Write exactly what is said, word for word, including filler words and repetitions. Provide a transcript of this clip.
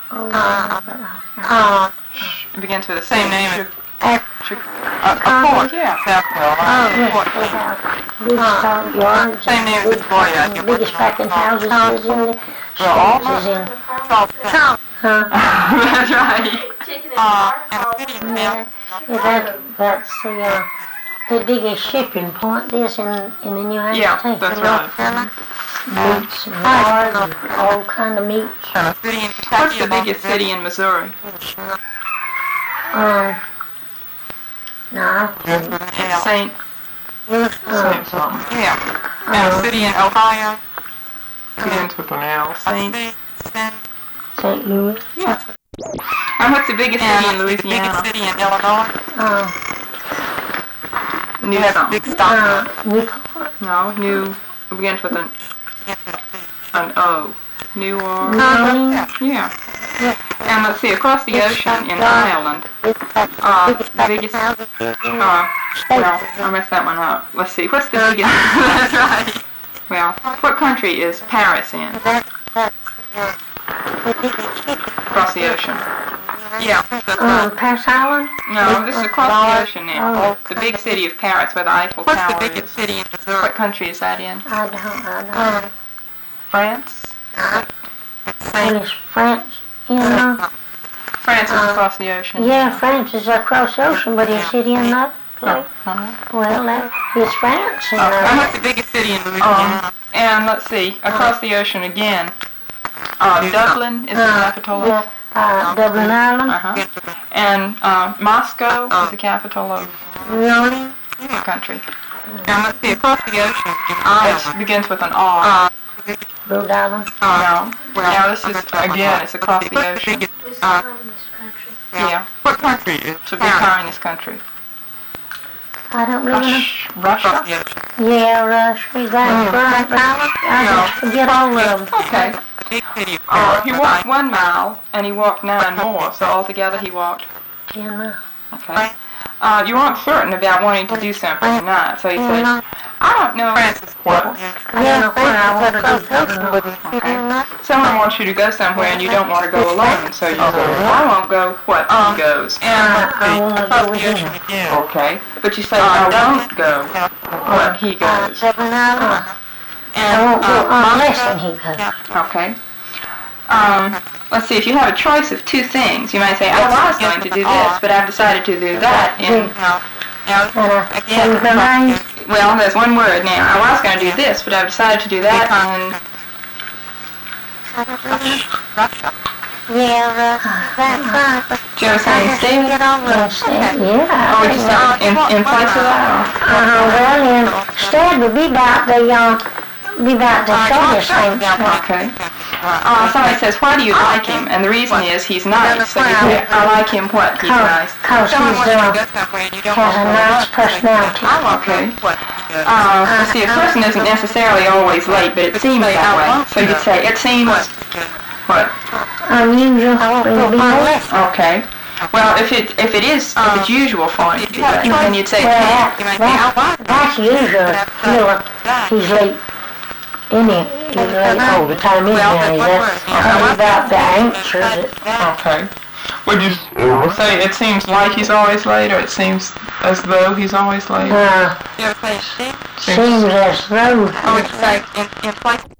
Oh, uh, uh, it begins with the same name as uh, uh, Fort, yeah, South Carolina. Oh, yes, we have big front yards. Same name as Florida. Biggest packing houses is in the States is in. Huh? That's right. Uh, yeah, yeah, that, that's the, uh, the biggest shipping point is in, in the United yeah, States. that's right. Meats and lard and all kind of meats. What's the biggest city in Missouri? Um, no. It's Saint. Uh, Saint something. Yeah. And a city in Ohio. Begins with an L. Saint. Saint Louis. Yeah. And what's the biggest city in Louisiana? Biggest city in Illinois? Uh, New something. uh, Newport. No, New. It begins with an an O. New or Orleans. yeah. And let's see, across the ocean in Ireland, uh, the biggest. Uh, well, I messed that one up. Let's see, what's the biggest? That's right. Well, what country is Paris in? Across the ocean. Yeah. Uh, Paris Island? No, this is across the ocean now. The big city of Paris, where the Eiffel What's Tower the biggest is. city in Missouri? What country is that in? I don't, I don't. France? And it's France, you know? France is across the ocean. Yeah, France is across the ocean, but is it in that place? Uh-huh. Well, that is France. And, Okay. uh, What's the biggest city in Louisiana? Um, and let's see, across the ocean again, uh, Dublin is the uh, capital of, yeah, uh, Dublin, Ireland. uh-huh. And uh, Moscow is the capital of Really? the country. And let's see, across the ocean in It Ireland. begins with an R. Rhode Island. No. Now this is, again, it's across the What's the ocean. biggest, uh, Yeah. what country is It's a big communist country. I don't really know. Rush, Russia? across the ocean? Yeah, Russia, is that right? I just forget all of them. Okay. The big city of Uh, he Paris. walked one mile, and he walked nine more, so altogether he walked, You know. okay. Uh, you aren't certain about wanting to do something or not, so he says, I don't know. What? I don't know where I want to go. Okay. Someone wants you to go somewhere and you don't want to go alone, so you say, I won't go, what, he goes. I, I want to Across go with the ocean him. again. Okay, but you say, I won't go, what, he goes. Dublin, Ireland. I And, won't go uh, unless than he goes. okay. Um, let's see, if you have a choice of two things, you might say, I was going to do this, but I've decided to do that in, Now, now, And I again, change my mind. well, there's one word now. I was going to do this, but I've decided to do that in, Russia. Yeah, that's right. Joe saying instead? Yes, yeah. Or would you say in, in place of that? Uh, well, instead would be about the, uh, be about the shortest thing. Or, okay. Uh, somebody says, why do you like him? And the reason is he's nice. So you say, I like him what? He's nice. Cause Someone he's, wants you to uh, go somewhere and you don't has want a to go nice personality. Okay. What? Uh, let's see, a person isn't necessarily always late, but it seems that way. So you'd say, it seems, what? Unusual, will be late. Okay. Well, if it if it is if it's usual for him to be late, then you'd say, Well, yeah. that, that, that's usual, you know, he's late. Any, he's late all the time, isn't he? That's probably about the answer that, Okay. Would you say it seems like he's always late, or it seems as though he's always late? uh, You ever say she? seems as though. Or would you say in, in place